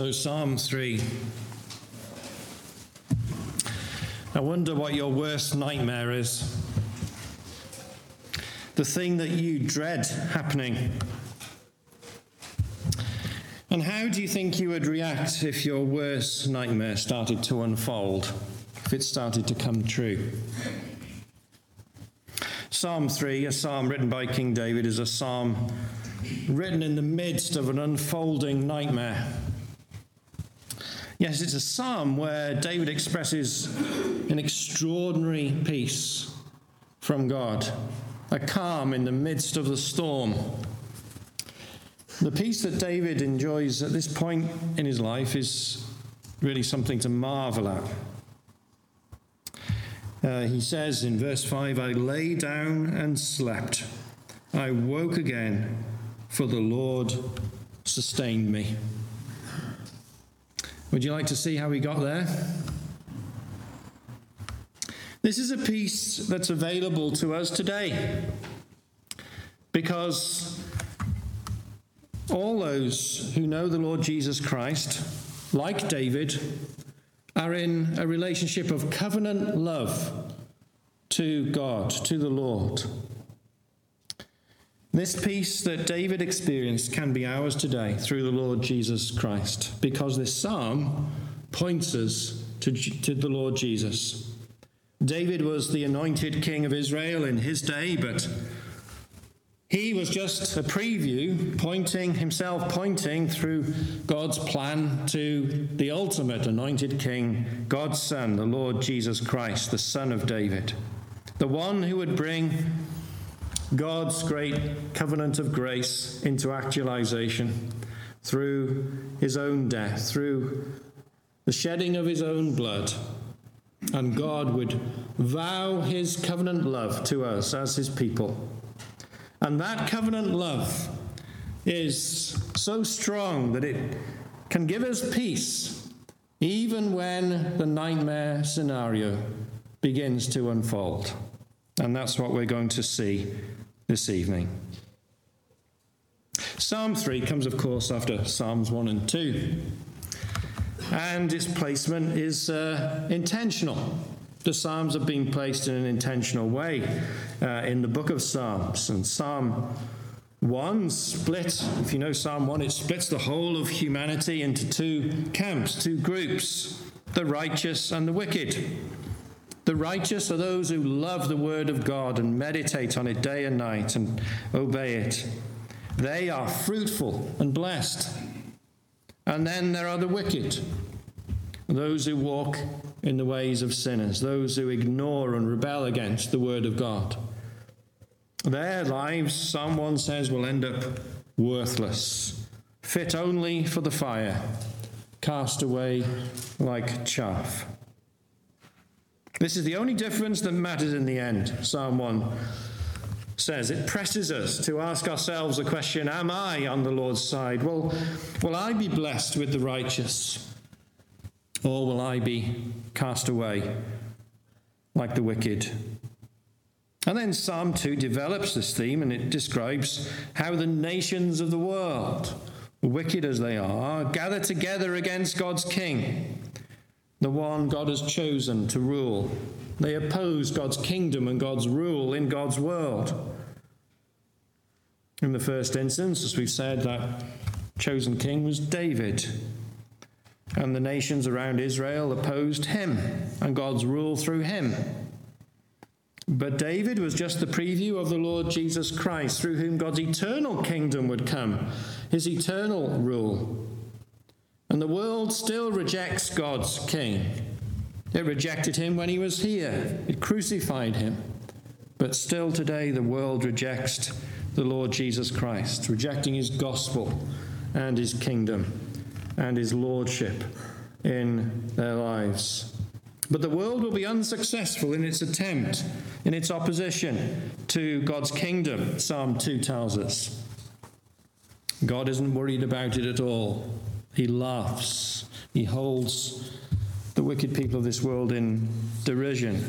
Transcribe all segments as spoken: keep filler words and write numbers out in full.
So Psalm three. I wonder what your worst nightmare is. The thing that you dread happening. And how do you think you would react if your worst nightmare started to unfold, if it started to come true? Psalm three, a psalm written by King David, is a psalm written in the midst of an unfolding nightmare. Yes, it's a psalm where David expresses an extraordinary peace from God, a calm in the midst of the storm. The peace that David enjoys at this point in his life is really something to marvel at. Uh, he says in verse five, I lay down and slept. I woke again, for the Lord sustained me. Would you like to see how he got there? This is a peace that's available to us today, because all those who know the Lord Jesus Christ, like David, are in a relationship of covenant love to God, to the Lord. This peace that David experienced can be ours today through the Lord Jesus Christ, because this psalm points us to, to the Lord Jesus. David was the anointed king of Israel in his day, but he was just a preview, pointing himself, pointing through God's plan to the ultimate anointed king, God's Son, the Lord Jesus Christ, the Son of David, the one who would bring God's great covenant of grace into actualization through his own death, through the shedding of his own blood. And God would vow his covenant love to us as his people. And that covenant love is so strong that it can give us peace even when the nightmare scenario begins to unfold. And that's what we're going to see this evening. Psalm three comes, of course, after Psalms one and two. And its placement is uh, intentional. The Psalms have been placed in an intentional way uh, in the book of Psalms. And Psalm one split, if you know Psalm one, it splits the whole of humanity into two camps, two groups, the righteous and the wicked. The righteous are those who love the word of God and meditate on it day and night and obey it. They are fruitful and blessed. And then there are the wicked, those who walk in the ways of sinners, those who ignore and rebel against the word of God. Their lives, Psalm one says, will end up worthless, fit only for the fire, cast away like chaff. This is the only difference that matters in the end, Psalm one says. It presses us to ask ourselves the question, am I on the Lord's side? Will, will I be blessed with the righteous? Or will I be cast away like the wicked? And then Psalm two develops this theme, and it describes how the nations of the world, wicked as they are, gather together against God's king, the one God has chosen to rule. They oppose God's kingdom and God's rule in God's world. In the first instance, as we've said, that chosen king was David. And the nations around Israel opposed him and God's rule through him. But David was just the preview of the Lord Jesus Christ, through whom God's eternal kingdom would come, his eternal rule. And the world still rejects God's king. It rejected him when he was here. It crucified him. But still today the world rejects the Lord Jesus Christ, rejecting his gospel and his kingdom and his lordship in their lives. But the world will be unsuccessful in its attempt, in its opposition to God's kingdom, Psalm two tells us. God isn't worried about it at all. He laughs. He holds the wicked people of this world in derision.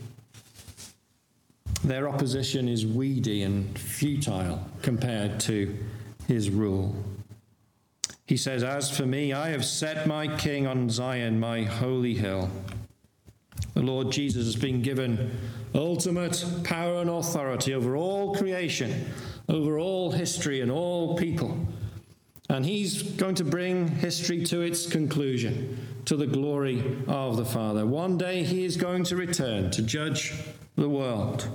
Their opposition is weedy and futile compared to his rule. He says, "As for me, I have set my king on Zion, my holy hill." The Lord Jesus has been given ultimate power and authority over all creation, over all history and all people. And he's going to bring history to its conclusion, to the glory of the Father. One day he is going to return to judge the world.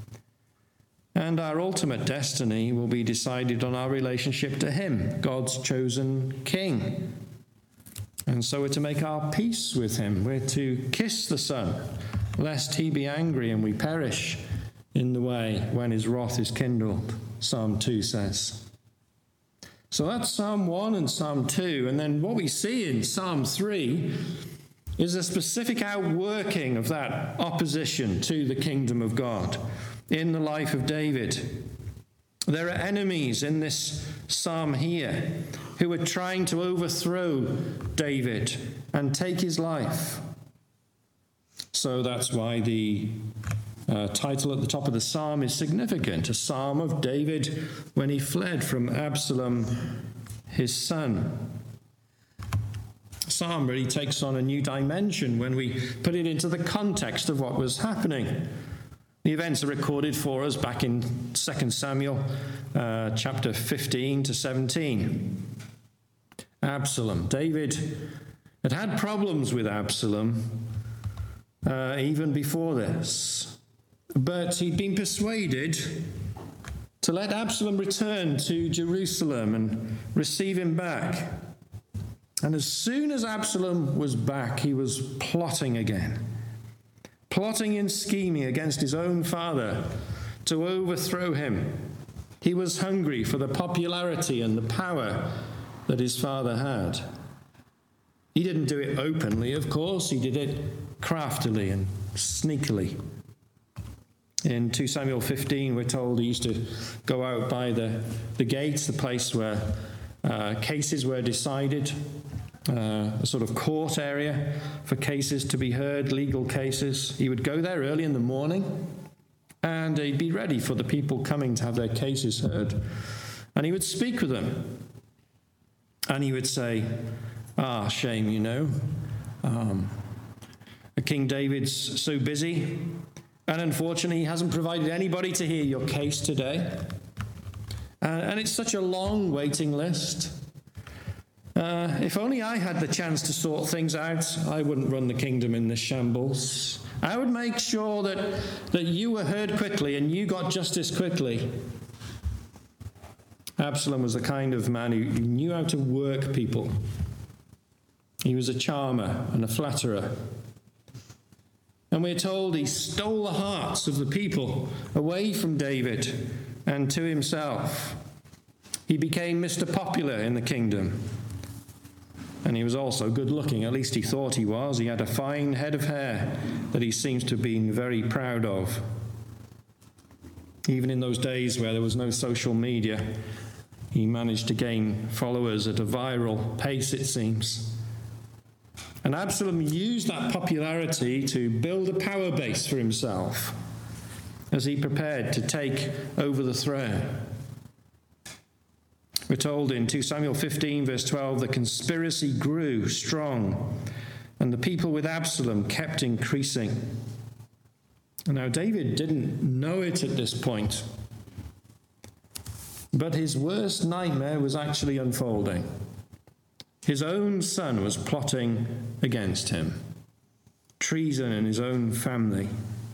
And our ultimate destiny will be decided on our relationship to him, God's chosen king. And so we're to make our peace with him. We're to kiss the Son, lest he be angry and we perish in the way when his wrath is kindled, Psalm two says. So that's Psalm one and Psalm two. And then what we see in Psalm three is a specific outworking of that opposition to the kingdom of God in the life of David. There are enemies in this psalm here who are trying to overthrow David and take his life. So that's why the uh, title at the top of the psalm is significant. A psalm of David when he fled from Absalom, his son. The psalm really takes on a new dimension when we put it into the context of what was happening. The events are recorded for us back in Second Samuel uh, chapter fifteen to seventeen. Absalom. David had had problems with Absalom uh, even before this. But he'd been persuaded to let Absalom return to Jerusalem and receive him back. And as soon as Absalom was back, he was plotting again. Plotting and scheming against his own father to overthrow him. He was hungry for the popularity and the power that his father had. He didn't do it openly, of course. He did it craftily and sneakily. In Second Samuel fifteen, we're told he used to go out by the, the gates, the place where uh, cases were decided. Uh, a sort of court area for cases to be heard, legal cases. He would go there early in the morning and he'd be ready for the people coming to have their cases heard. And he would speak with them. And he would say, "Ah, shame, you know. Um, King David's so busy, and unfortunately he hasn't provided anybody to hear your case today. Uh, and it's such a long waiting list. Uh, if only I had the chance to sort things out, I wouldn't run the kingdom in this shambles. I would make sure that, that you were heard quickly and you got justice quickly." Absalom was the kind of man who knew how to work people. He was a charmer and a flatterer. And we're told he stole the hearts of the people away from David and to himself. He became Mister Popular in the kingdom. And he was also good looking, at least he thought he was. He had a fine head of hair that he seems to have been very proud of. Even in those days where there was no social media, he managed to gain followers at a viral pace, it seems. And Absalom used that popularity to build a power base for himself as he prepared to take over the throne. We're told in Second Samuel fifteen, verse twelve, the conspiracy grew strong, and the people with Absalom kept increasing. And now David didn't know it at this point, but his worst nightmare was actually unfolding. His own son was plotting against him. Treason in his own family.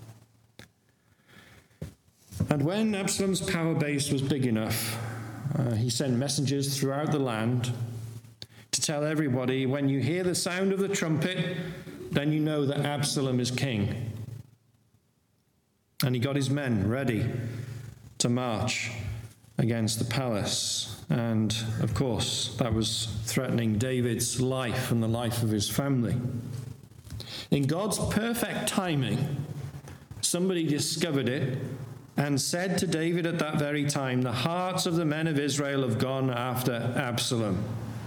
And when Absalom's power base was big enough, Uh, he sent messengers throughout the land to tell everybody, when you hear the sound of the trumpet, then you know that Absalom is king. And he got his men ready to march against the palace. And, of course, that was threatening David's life and the life of his family. In God's perfect timing, somebody discovered it and said to David at that very time, "The hearts of the men of Israel have gone after Absalom."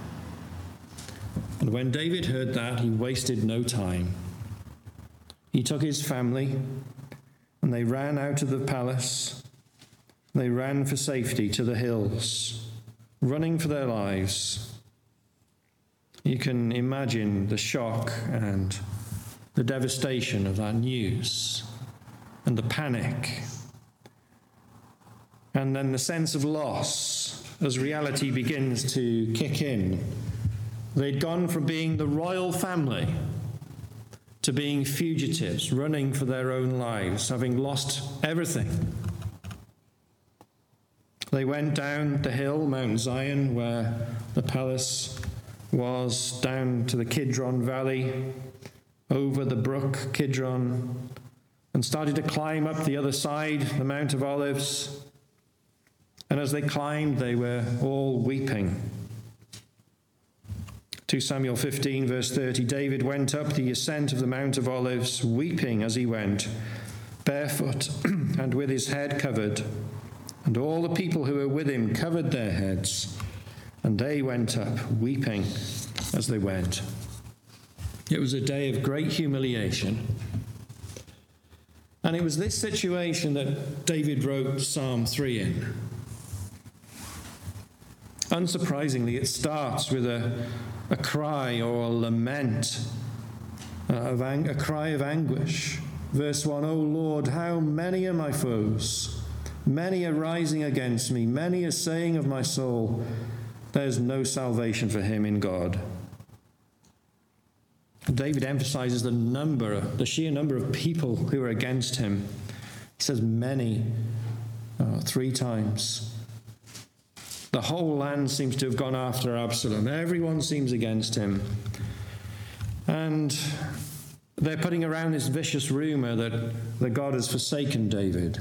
And when David heard that, he wasted no time. He took his family and they ran out of the palace. They ran for safety to the hills, running for their lives. You can imagine the shock and the devastation of that news and the panic. And then the sense of loss as reality begins to kick in. They'd gone from being the royal family to being fugitives, running for their own lives, having lost everything. They went down the hill, Mount Zion, where the palace was, down to the Kidron Valley, over the brook Kidron, and started to climb up the other side, the Mount of Olives. And as they climbed, they were all weeping. Second Samuel fifteen, verse thirty, David went up the ascent of the Mount of Olives, weeping as he went, barefoot and with his head covered. And all the people who were with him covered their heads, and they went up weeping as they went. It was a day of great humiliation. And it was this situation that David wrote Psalm three in. Unsurprisingly, it starts with a, a cry or a lament, uh, of ang- a cry of anguish. Verse one, O Lord, how many are my foes? Many are rising against me. Many are saying of my soul, there's no salvation for him in God. David emphasizes the number, the sheer number of people who are against him. He says many, uh, three times. The whole land seems to have gone after Absalom. Everyone seems against him. And they're putting around this vicious rumor that, that God has forsaken David.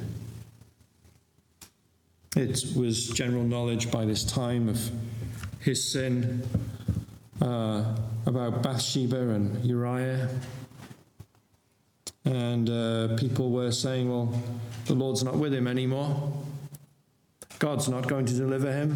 It was general knowledge by this time of his sin, uh, about Bathsheba and Uriah. And uh, people were saying, well, the Lord's not with him anymore. God's not going to deliver him.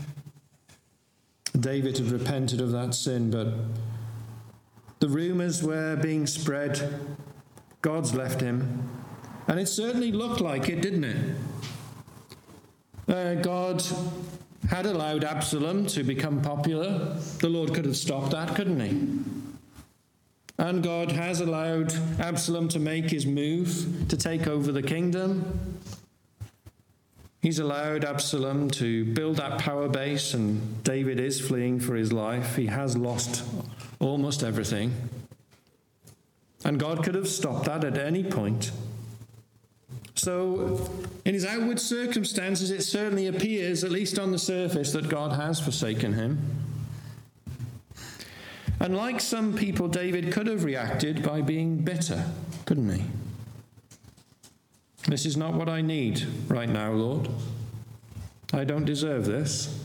David had repented of that sin, but the rumors were being spread. God's left him. And it certainly looked like it, didn't it? Uh, God had allowed Absalom to become popular. The Lord could have stopped that, couldn't he? And God has allowed Absalom to make his move to take over the kingdom. He's allowed Absalom to build that power base, and David is fleeing for his life. He has lost almost everything. And God could have stopped that at any point. So, in his outward circumstances, it certainly appears, at least on the surface, that God has forsaken him. And like some people, David could have reacted by being bitter, couldn't he? This is not what I need right now, Lord. I don't deserve this.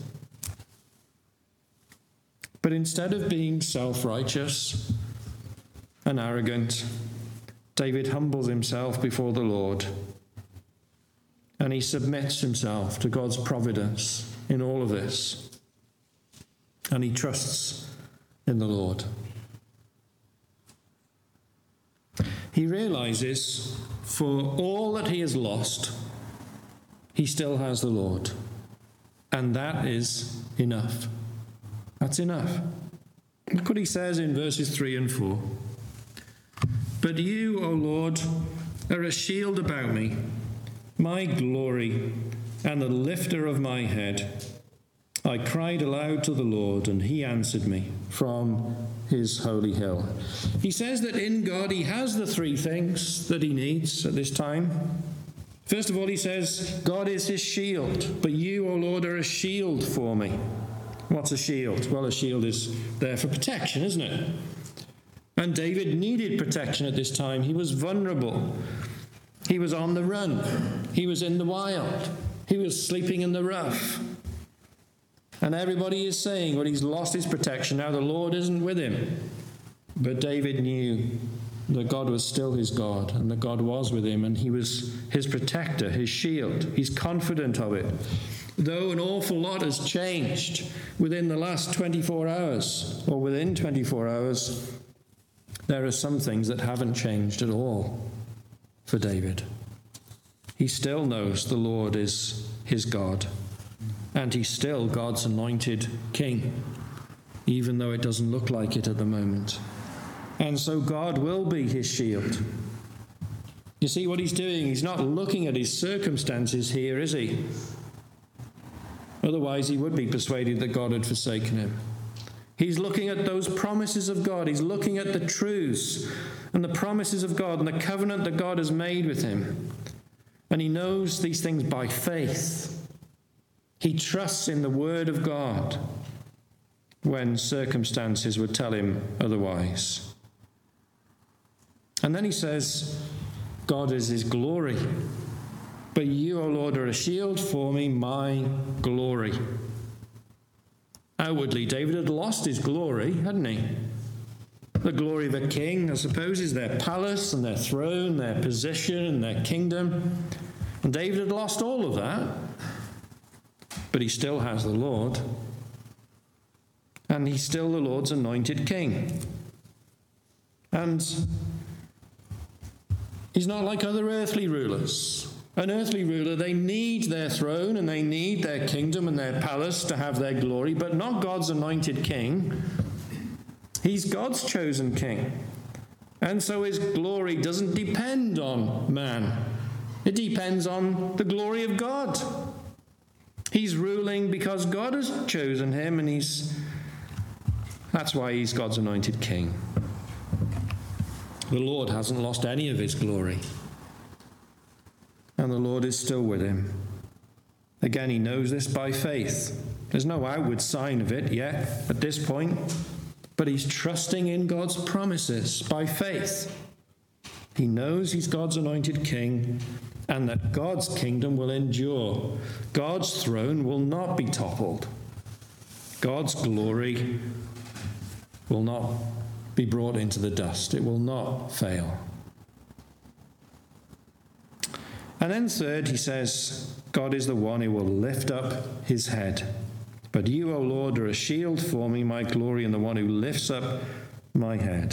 But instead of being self-righteous and arrogant, David humbles himself before the Lord. And he submits himself to God's providence in all of this. And he trusts in the Lord. He realizes for all that he has lost, he still has the Lord. And that is enough. That's enough. Look what he says in verses three and four. But you, O Lord, are a shield about me, my glory, and the lifter of my head. I cried aloud to the Lord, and he answered me from his holy hill. He says that in God he has the three things that he needs at this time. First of all, he says, God is his shield, but you, O Lord, are a shield for me. What's a shield? Well, a shield is there for protection, isn't it? And David needed protection at this time. He was vulnerable. He was on the run. He was in the wild. He was sleeping in the rough. And everybody is saying, well, he's lost his protection. Now the Lord isn't with him. But David knew that God was still his God, and that God was with him, and he was his protector, his shield. He's confident of it. Though an awful lot has changed within the last twenty-four hours, or within twenty-four hours, there are some things that haven't changed at all for David. He still knows the Lord is his God, and he's still God's anointed king. even though it doesn't look like it at the moment. And so God will be his shield. You see what he's doing? He's not looking at his circumstances here, is he? Otherwise, he would be persuaded that God had forsaken him. He's looking at those promises of God. He's looking at the truths and the promises of God and the covenant that God has made with him. And he knows these things by faith. He trusts in the word of God when circumstances would tell him otherwise. And then he says, God is his glory. But you, O Lord, are a shield for me, my glory. Outwardly, David had lost his glory, hadn't he? The glory of a king, I suppose, is their palace and their throne, their position and their kingdom. And David had lost all of that. But he still has the Lord. And he's still the Lord's anointed king. And he's not like other earthly rulers. An earthly ruler, they need their throne and they need their kingdom and their palace to have their glory, but not God's anointed king. He's God's chosen king. And so his glory doesn't depend on man. It depends on the glory of God. He's ruling because God has chosen him, and he's that's why he's God's anointed king. The Lord hasn't lost any of his glory. And the Lord is still with him. Again, he knows this by faith. There's no outward sign of it yet at this point, but he's trusting in God's promises by faith. He knows he's God's anointed king and that God's kingdom will endure. God's throne will not be toppled. God's glory will not be brought into the dust. It will not fail. And then third, he says, God is the one who will lift up his head. But you, O Lord, are a shield for me, my glory, and the one who lifts up my head.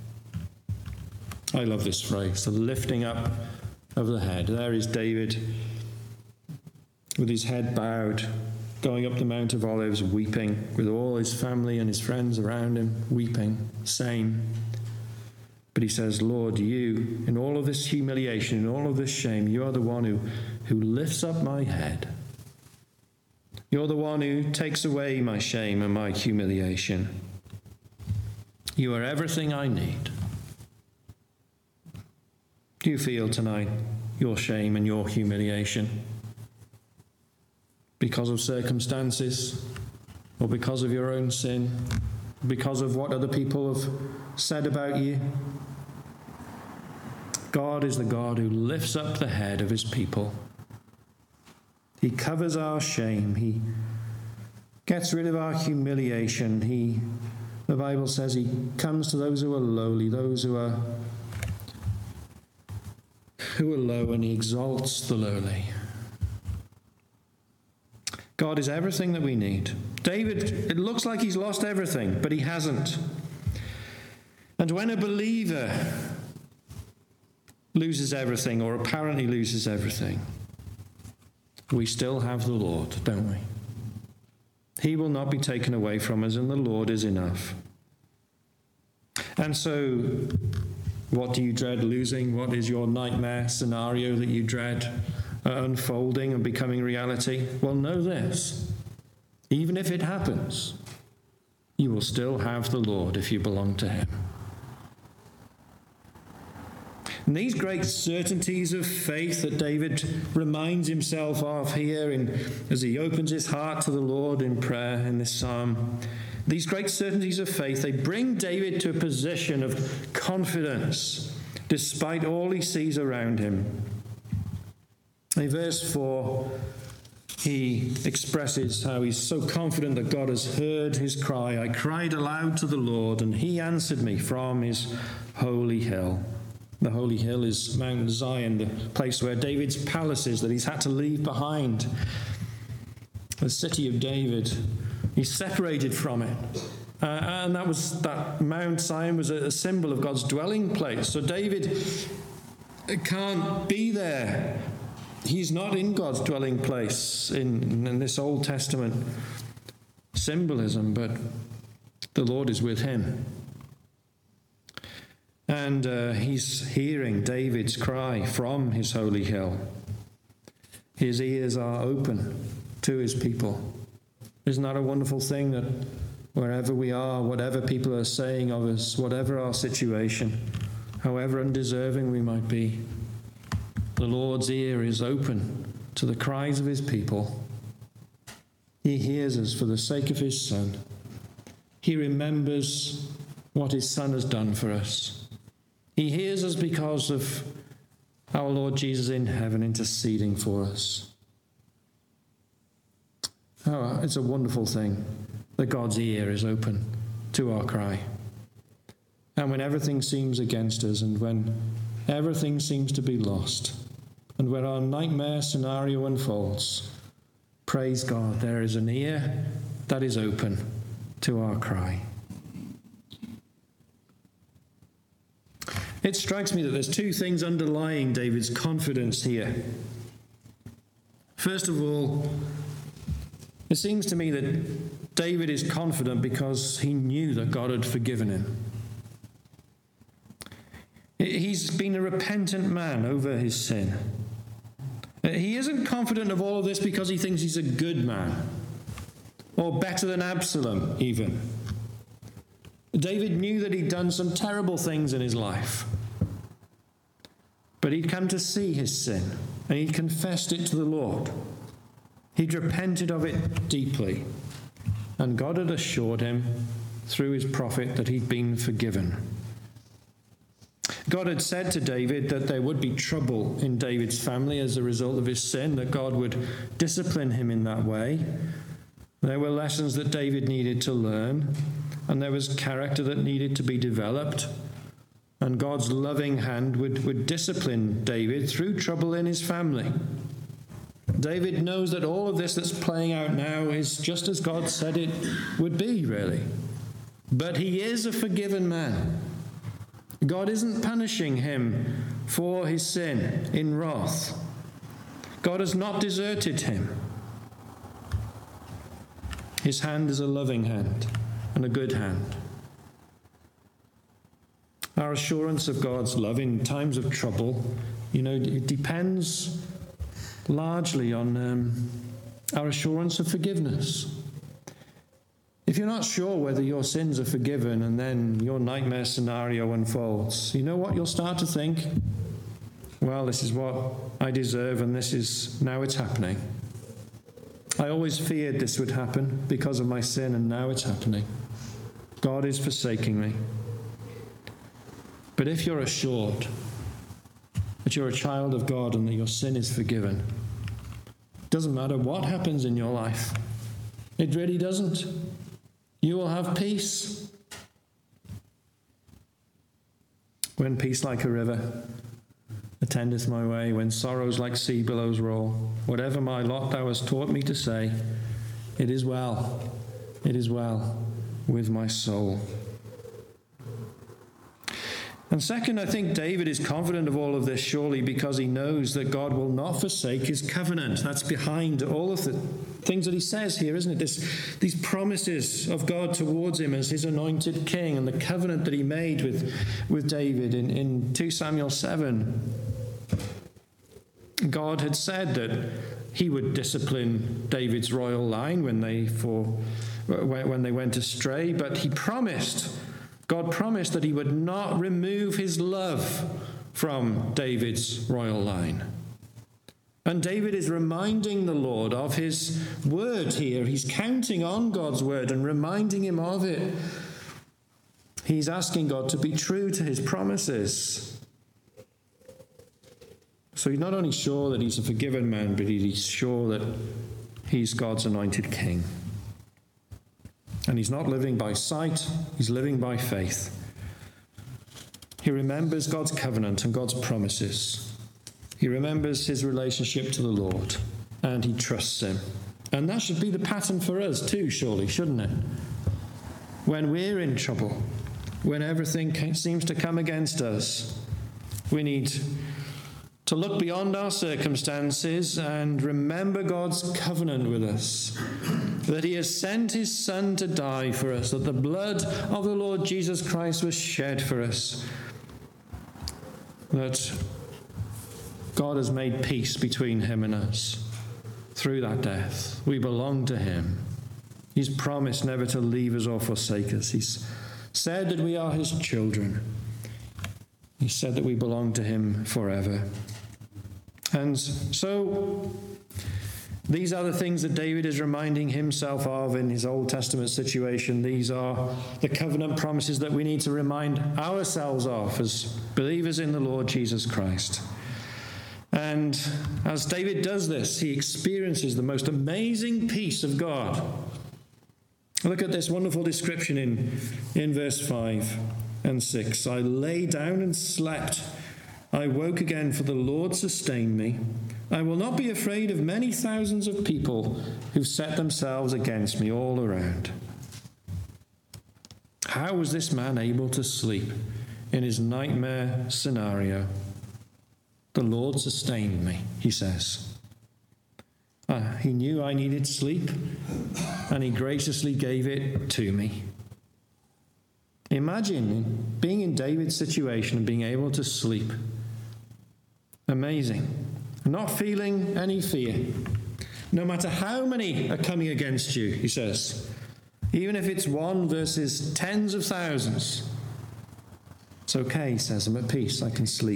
I love this phrase, the lifting up of the head. There is David with his head bowed, going up the Mount of Olives, weeping, with all his family and his friends around him, weeping, same. But he says, Lord, you, in all of this humiliation, in all of this shame, you are the one who, who lifts up my head. You're the one who takes away my shame and my humiliation. You are everything I need. Do you feel tonight your shame and your humiliation? Because of circumstances, or because of your own sin, because of what other people have said about you? God is the God who lifts up the head of his people. He covers our shame. He gets rid of our humiliation. He, the Bible says, he comes to those who are lowly, those who are who are low, and he exalts the lowly. God is everything that we need. David, it looks like he's lost everything, but he hasn't. And when a believer loses everything, or apparently loses everything, we still have the Lord, don't we? He will not be taken away from us, and the Lord is enough. And so, what do you dread losing? What is your nightmare scenario that you dread uh, unfolding and becoming reality? Well, know this. Even if it happens, you will still have the Lord if you belong to him. And these great certainties of faith that David reminds himself of here in, as he opens his heart to the Lord in prayer in this psalm, these great certainties of faith, they bring David to a position of confidence despite all he sees around him. In verse four, he expresses how he's so confident that God has heard his cry. I cried aloud to the Lord, and he answered me from his holy hill. The holy hill is Mount Zion, the place where David's palace is that he's had to leave behind. The city of David. He's separated from it. Uh, and that was that Mount Zion was a, a symbol of God's dwelling place. So David can't be there. He's not in God's dwelling place in, in this Old Testament symbolism, but The Lord is with him. And uh, he's hearing David's cry from his holy hill. His ears are open to his people. Isn't that a wonderful thing, that wherever we are, whatever people are saying of us, whatever our situation, however undeserving we might be, the Lord's ear is open to the cries of his people. He hears us for the sake of his Son. He remembers what his Son has done for us. He hears us because of our Lord Jesus in heaven interceding for us. Oh, it's a wonderful thing that God's ear is open to our cry. And when everything seems against us, and when everything seems to be lost, and when our nightmare scenario unfolds, praise God, there is an ear that is open to our cry. It strikes me that there's two things underlying David's confidence here. First of all, it seems to me that David is confident because he knew that God had forgiven him. He's been a repentant man over his sin. He isn't confident of all of this because he thinks he's a good man, or better than Absalom even. David knew that he'd done some terrible things in his life, but he'd come to see his sin, and he'd confessed it to the Lord. He'd repented of it deeply, and God had assured him through his prophet that he'd been forgiven. God had said to David that there would be trouble in David's family as a result of his sin, that God would discipline him in that way. There were lessons that David needed to learn, and there was character that needed to be developed. And God's loving hand would, would discipline David through trouble in his family. David knows that all of this that's playing out now is just as God said it would be, really. But he is a forgiven man. God isn't punishing him for his sin in wrath. God has not deserted him. His hand is a loving hand and a good hand. Our assurance of God's love in times of trouble, you know, it depends largely on um, our assurance of forgiveness. If you're not sure whether your sins are forgiven and then your nightmare scenario unfolds, you know what you'll start to think? Well, this is what I deserve, and this is, now it's happening. I always feared this would happen because of my sin, and now it's happening. God is forsaking me. But if you're assured that you're a child of God and that your sin is forgiven, it doesn't matter what happens in your life. It really doesn't. You will have peace. When peace like a river attendeth my way, when sorrows like sea billows roll, whatever my lot thou hast taught me to say, it is well, it is well with my soul. And second, I think David is confident of all of this surely because he knows that God will not forsake his covenant. That's behind all of the things that he says here, isn't it? This, these promises of God towards him as his anointed king, and the covenant that he made with, with David in, in Second Samuel seven. God had said that he would discipline David's royal line when they, for, when they went astray, but he promised God promised that he would not remove his love from David's royal line. And David is reminding the Lord of his word here. He's counting on God's word and reminding him of it. He's asking God to be true to his promises. So he's not only sure that he's a forgiven man, but he's sure that he's God's anointed king. And he's not living by sight, he's living by faith. He remembers God's covenant and God's promises. He remembers his relationship to the Lord, and he trusts him. And that should be the pattern for us too, surely, shouldn't it? When we're in trouble, when everything seems to come against us, we need to look beyond our circumstances and remember God's covenant with us. that he has sent his Son to die for us, that the blood of the Lord Jesus Christ was shed for us, that God has made peace between him and us through that death. We belong to him. He's promised never to leave us or forsake us. He's said that we are his children. He said that we belong to him forever. And so these are the things that David is reminding himself of in his Old Testament situation. These are the covenant promises that we need to remind ourselves of as believers in the Lord Jesus Christ. And as David does this, he experiences the most amazing peace of God. Look at this wonderful description in, in verse five and six. I lay down and slept. I woke again, for the Lord sustained me. I will not be afraid of many thousands of people who've set themselves against me all around. How was this man able to sleep in his nightmare scenario? The Lord sustained me, he says. Uh, he knew I needed sleep, and he graciously gave it to me. Imagine being in David's situation and being able to sleep. Amazing. Not feeling any fear. No matter how many are coming against you, he says. Even if it's one versus tens of thousands. It's okay, he says. I'm at peace. I can sleep.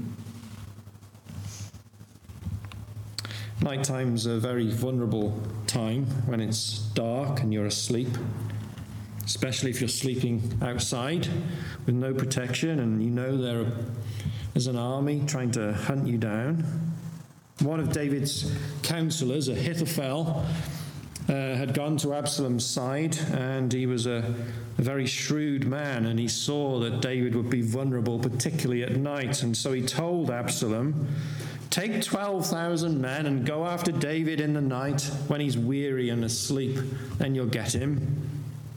Nighttime's a very vulnerable time when it's dark and you're asleep, especially if you're sleeping outside with no protection and you know there is an army trying to hunt you down. One of David's counselors, Ahithophel, uh, had gone to Absalom's side, and he was a, a very shrewd man, and he saw that David would be vulnerable, particularly at night, and so he told Absalom, take twelve thousand men and go after David in the night when he's weary and asleep, and you'll get him.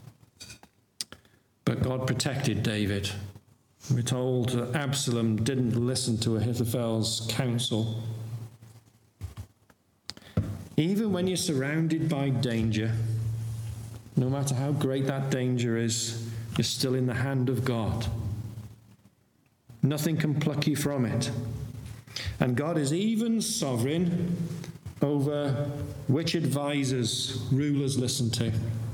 But God protected David. We're told that Absalom didn't listen to Ahithophel's counsel. Even when you're surrounded by danger, no matter how great that danger is, you're still in the hand of God. Nothing can pluck you from it. And God is even sovereign over which advisors rulers listen to.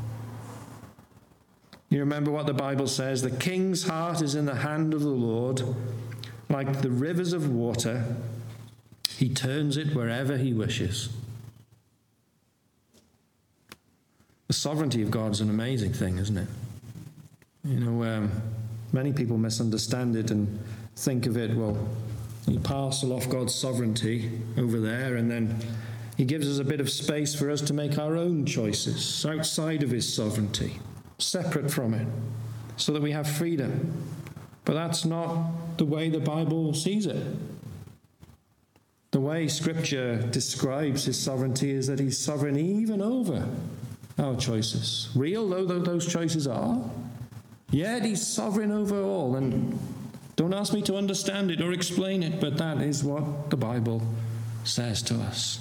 You remember what the Bible says, the king's heart is in the hand of the Lord, like the rivers of water. He turns it wherever he wishes. The sovereignty of God is an amazing thing, isn't it? You know, um, many people misunderstand it and think of it, well, you parcel off God's sovereignty over there, and then he gives us a bit of space for us to make our own choices outside of his sovereignty, separate from it, so that we have freedom. But that's not the way the Bible sees it. The way Scripture describes his sovereignty is that he's sovereign even over our choices. Real though those choices are, yet he's sovereign over all. And don't ask me to understand it or explain it, but that is what the Bible says to us.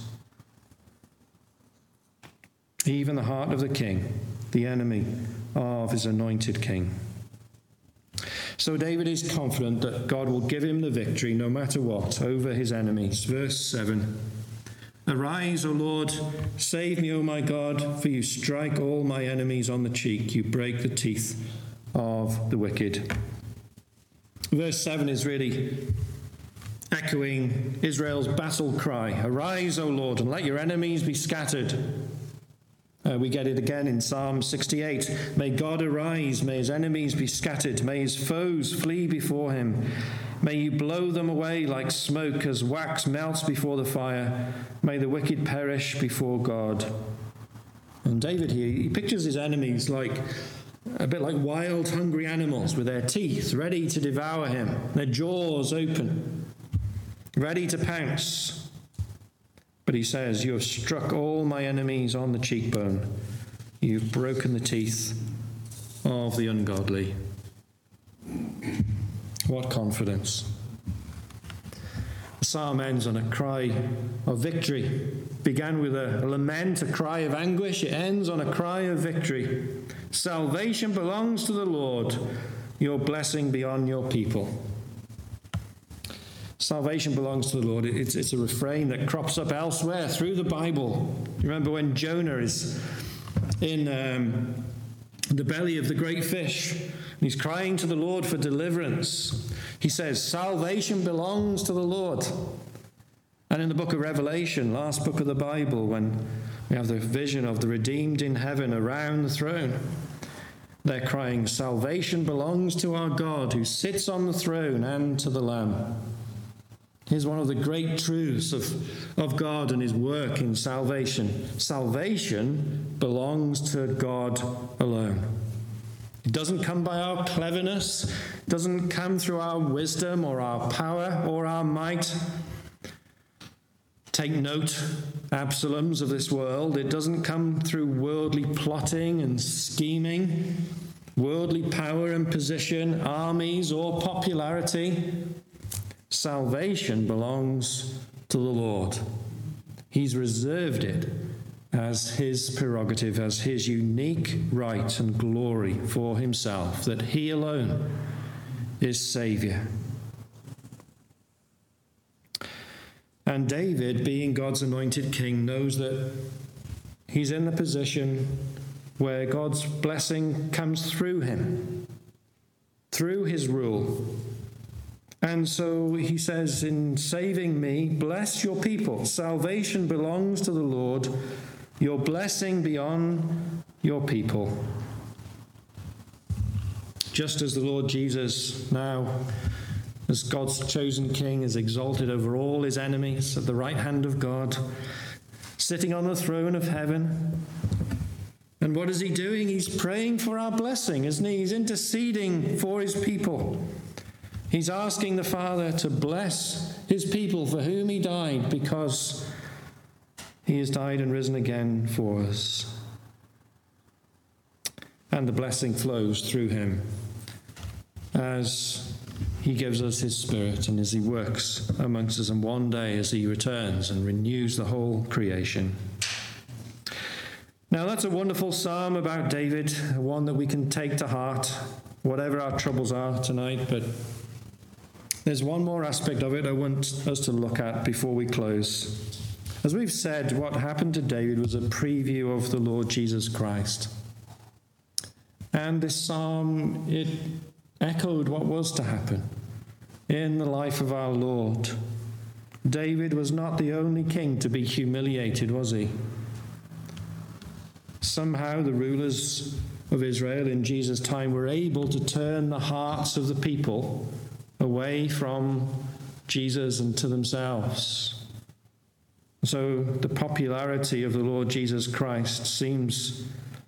Even the heart of the king, the enemy of his anointed king. So David is confident that God will give him the victory no matter what over his enemies. Verse seven. Arise, O Lord, save me, O my God, for you strike all my enemies on the cheek. You break the teeth of the wicked. Verse seven is really echoing Israel's battle cry. Arise, O Lord, and let your enemies be scattered. Uh, we get it again in Psalm sixty-eight. May God arise, may his enemies be scattered, may his foes flee before him. May you blow them away like smoke as wax melts before the fire. May the wicked perish before God. And David here, he pictures his enemies like a bit like wild, hungry animals with their teeth ready to devour him, their jaws open, ready to pounce. But he says, you have struck all my enemies on the cheekbone. You've broken the teeth of the ungodly. What confidence. The psalm ends on a cry of victory. Began with a, a lament, a cry of anguish. It ends on a cry of victory. Salvation belongs to the Lord. Your blessing be on your people. Salvation belongs to the Lord. It's, it's a refrain that crops up elsewhere through the Bible. You remember when Jonah is in um, the belly of the great fish, and he's crying to the Lord for deliverance. He says, salvation belongs to the Lord. And in the book of Revelation, last book of the Bible, when we have the vision of the redeemed in heaven around the throne, they're crying, salvation belongs to our God who sits on the throne and to the Lamb. Here's one of the great truths of, of God and his work in salvation. Salvation belongs to God alone. It doesn't come by our cleverness. It doesn't come through our wisdom or our power or our might. Take note, Absaloms of this world. It doesn't come through worldly plotting and scheming, worldly power and position, armies or popularity. Salvation belongs to the Lord. He's reserved it as his prerogative, as his unique right and glory for himself, that he alone is Saviour. And David, being God's anointed king, knows that he's in the position where God's blessing comes through him, through his rule. And so he says, in saving me, bless your people. Salvation belongs to the Lord. Your blessing be on your people. Just as the Lord Jesus now, as God's chosen king, is exalted over all his enemies at the right hand of God, sitting on the throne of heaven. And what is he doing? He's praying for our blessing, isn't he? He's interceding for his people. He's asking the Father to bless his people for whom he died, because he has died and risen again for us. And the blessing flows through him as he gives us his Spirit and as he works amongst us, and one day as he returns and renews the whole creation. Now that's a wonderful psalm about David, one that we can take to heart, whatever our troubles are tonight, but there's one more aspect of it I want us to look at before we close. As we've said, what happened to David was a preview of the Lord Jesus Christ. And this psalm, it echoed what was to happen in the life of our Lord. David was not the only king to be humiliated, was he? Somehow the rulers of Israel in Jesus' time were able to turn the hearts of the people away from Jesus and to themselves. So the popularity of the Lord Jesus Christ seems,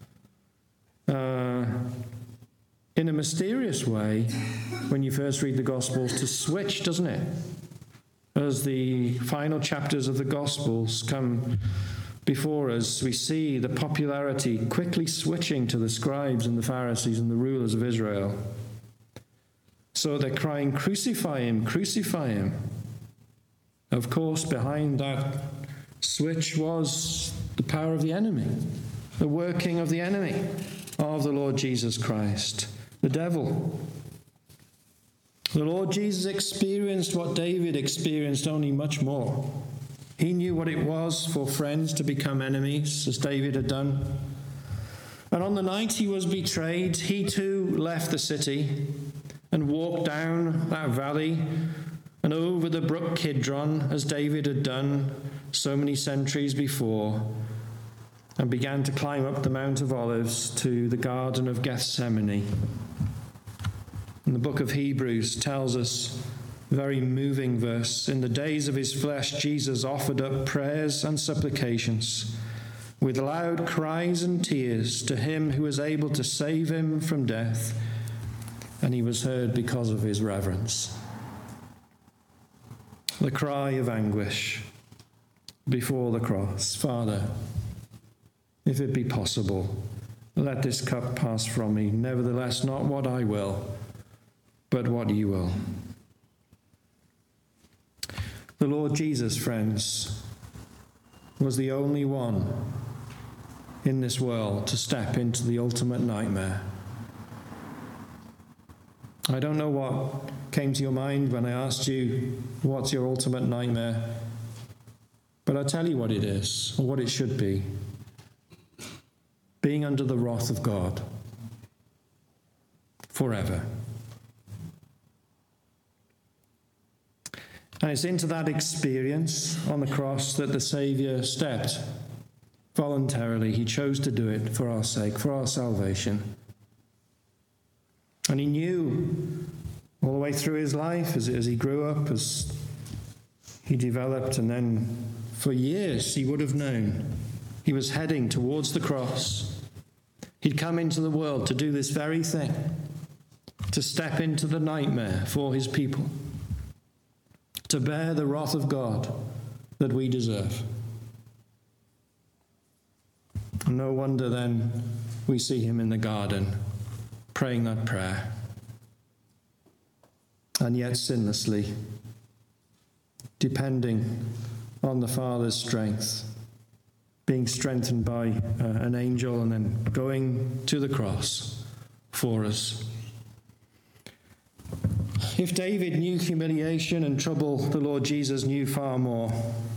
uh, in a mysterious way, when you first read the Gospels, to switch, doesn't it? As the final chapters of the Gospels come before us, we see the popularity quickly switching to the scribes and the Pharisees and the rulers of Israel. So they're crying, crucify him, crucify him. Of course, behind that switch was the power of the enemy, the working of the enemy of the Lord Jesus Christ, the devil. The Lord Jesus experienced what David experienced, only much more. He knew what it was for friends to become enemies, as David had done. And on the night he was betrayed, he too left the city and walked down that valley and over the brook Kidron, as David had done so many centuries before, and began to climb up the Mount of Olives to the Garden of Gethsemane. And the book of Hebrews tells us a very moving verse. In the days of his flesh, Jesus offered up prayers and supplications with loud cries and tears to him who was able to save him from death, and he was heard because of his reverence. The cry of anguish before the cross. Father, if it be possible, let this cup pass from me. Nevertheless, not what I will, but what you will. The The Lord Jesus, friends, was the only one in this world to step into the ultimate nightmare. I don't know what came to your mind when I asked you, what's your ultimate nightmare? But I'll tell you what it is, or what it should be. Being under the wrath of God forever. And it's into that experience on the cross that the Saviour stepped voluntarily. He chose to do it for our sake, for our salvation. And he knew all the way through his life, as, as he grew up, as he developed, and then for years he would have known he was heading towards the cross. He'd come into the world to do this very thing, to step into the nightmare for his people, to bear the wrath of God that we deserve. No wonder then we see him in the garden praying that prayer, and yet sinlessly, depending on the Father's strength, being strengthened by uh, an angel, and then going to the cross for us. If David knew humiliation and trouble, the Lord Jesus knew far more.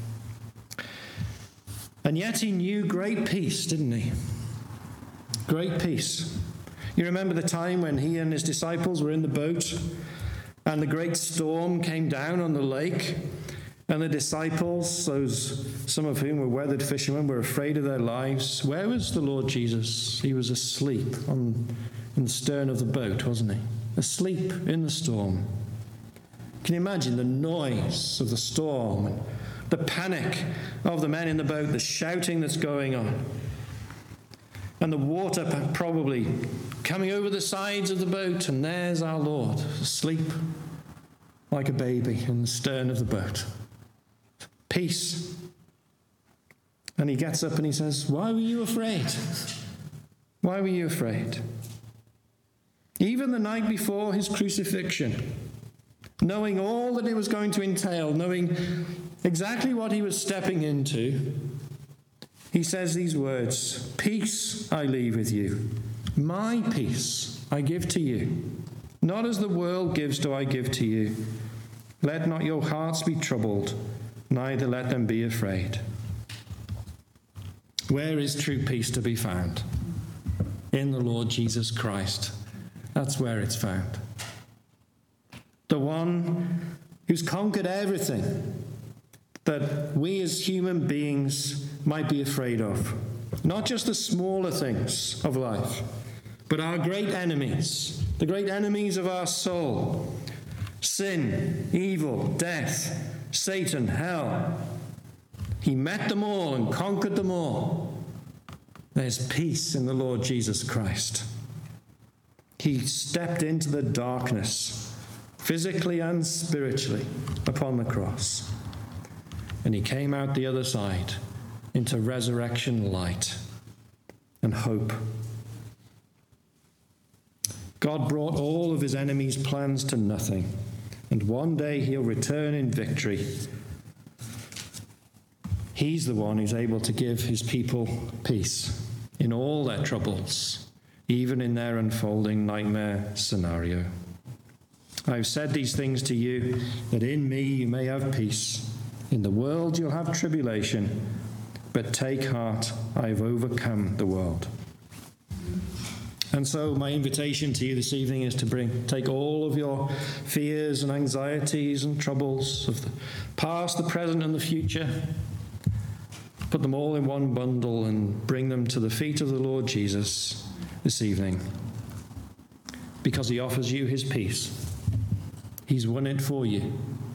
And yet he knew great peace, didn't he? Great peace. You remember the time when he and his disciples were in the boat and the great storm came down on the lake, and the disciples, those some of whom were weathered fishermen, were afraid of their lives. Where was the Lord Jesus? He was asleep on in the stern of the boat, wasn't he? Asleep in the storm. Can you imagine the noise of the storm, and the panic of the men in the boat, the shouting that's going on, and the water probably coming over the sides of the boat, and there's our Lord, asleep like a baby in the stern of the boat. Peace. And he gets up and he says, "Why were you afraid? Why were you afraid?" Even the night before his crucifixion, knowing all that it was going to entail, knowing exactly what he was stepping into, he says these words, "Peace I leave with you. My peace I give to you. Not as the world gives do I give to you. Let not your hearts be troubled, neither let them be afraid." Where is true peace to be found? In the Lord Jesus Christ. That's where it's found. The one who's conquered everything that we as human beings might be afraid of. Not just the smaller things of life, but our great enemies, the great enemies of our soul. Sin, evil, death, Satan, hell. He met them all and conquered them all. There's peace in the Lord Jesus Christ. He stepped into the darkness, physically and spiritually, upon the cross. And he came out the other side into resurrection light and hope. God brought all of his enemies' plans to nothing, and one day he'll return in victory. He's the one who's able to give his people peace in all their troubles, even in their unfolding nightmare scenario. I've said these things to you, that in me you may have peace. In the world you'll have tribulation, but take heart, I've overcome the world. And so my invitation to you this evening is to bring, take all of your fears and anxieties and troubles of the past, the present, and the future, put them all in one bundle and bring them to the feet of the Lord Jesus this evening, because he offers you his peace. He's won it for you.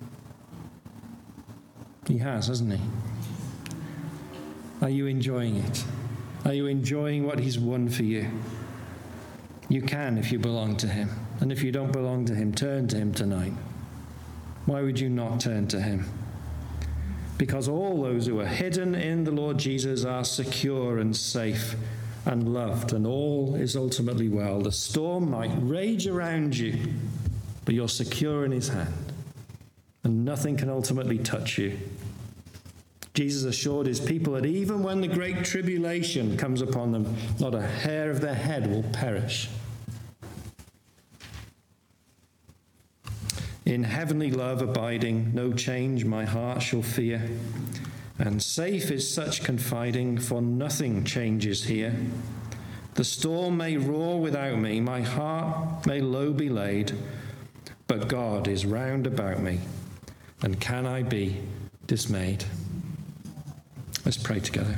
He has, hasn't he? Are you enjoying it? Are you enjoying what he's won for you? You can if you belong to him. And if you don't belong to him, turn to him tonight. Why would you not turn to him? Because all those who are hidden in the Lord Jesus are secure and safe and loved, and all is ultimately well. The storm might rage around you, but you're secure in his hand. and nothing can ultimately touch you. Jesus assured his people that even when the great tribulation comes upon them, not a hair of their head will perish. In heavenly love abiding, no change my heart shall fear. And safe is such confiding, for nothing changes here. The storm may roar without me, my heart may low be laid, but God is round about me, and can I be dismayed? Let's pray together.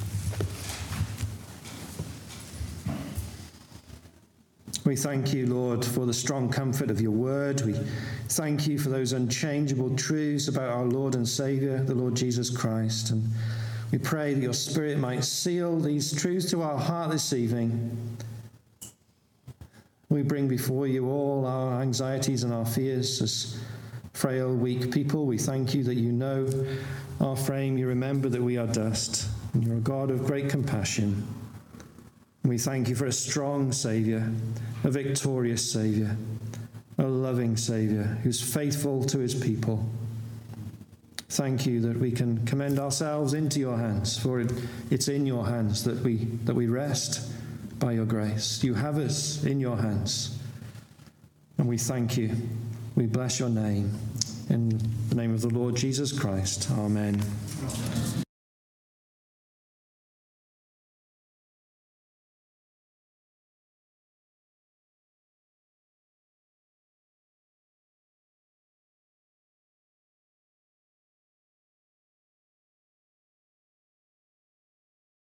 We thank you, Lord, for the strong comfort of your word. We thank you for those unchangeable truths about our Lord and Saviour, the Lord Jesus Christ. And we pray that your Spirit might seal these truths to our heart this evening. We bring before you all our anxieties and our fears as frail, weak people. We thank you that you know our frame. You remember that we are dust. And you're a God of great compassion. We thank you for a strong Saviour, a victorious Saviour, a loving Saviour who's faithful to his people. Thank you that we can commend ourselves into your hands, for it, it's in your hands that we, that we rest by your grace. You have us in your hands. And we thank you. We bless your name. In the name of the Lord Jesus Christ. Amen.